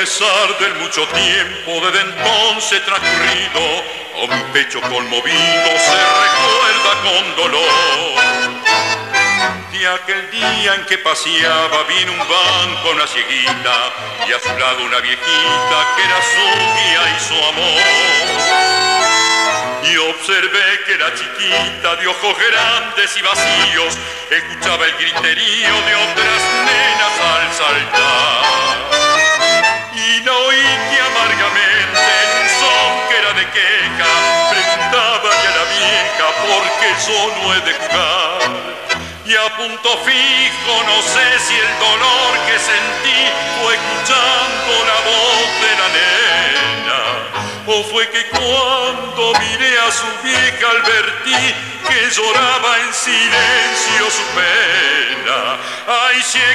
pesar del mucho tiempo desde entonces transcurrido, a mi pecho conmovido se recuerda con dolor. De aquel día en que paseaba vino un banco una cieguita y a su lado una viejita que era su guía y su amor. Y observé que la chiquita de ojos grandes y vacíos escuchaba el griterío de otras nenas al saltar. Y no oí que amargamente en un son que era de queja preguntaba a la vieja por qué yo no he de jugar. Y a punto fijo no sé si el dolor que sentí fue escuchando la voz de la nena, o fue que cuando miré a su vieja advertí que lloraba en silencio su pena. ¡Ay, cieguita!,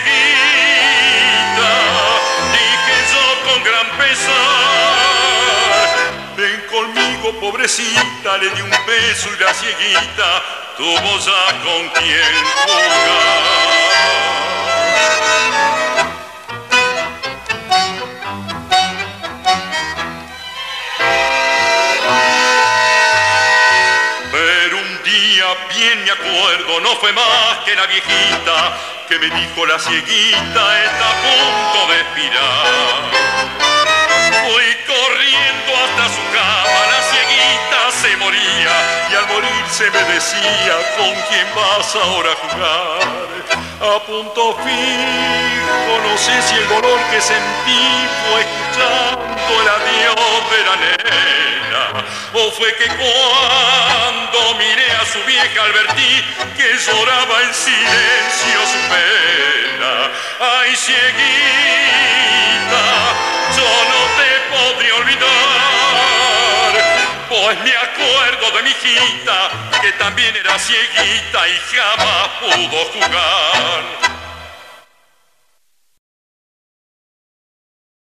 dije yo con gran pesar. Ven conmigo, pobrecita, le di un beso y la cieguita tuvo ya con quien jugar. Pero un día bien me acuerdo, no fue más que la viejita que me dijo la cieguita está a punto de expirar. Fui corriendo hasta su cama, la cieguita se moría y al morirse me decía con quién vas ahora a jugar. A punto fijo no sé si el dolor que sentí fue escuchando el adiós de la nena, o fue que cuando miré a su vieja advertí que lloraba en silencio su pena. Ay, cieguita, yo no te podría olvidar, pues me acuerdo de mi hijita que también era cieguita y jamás pudo jugar.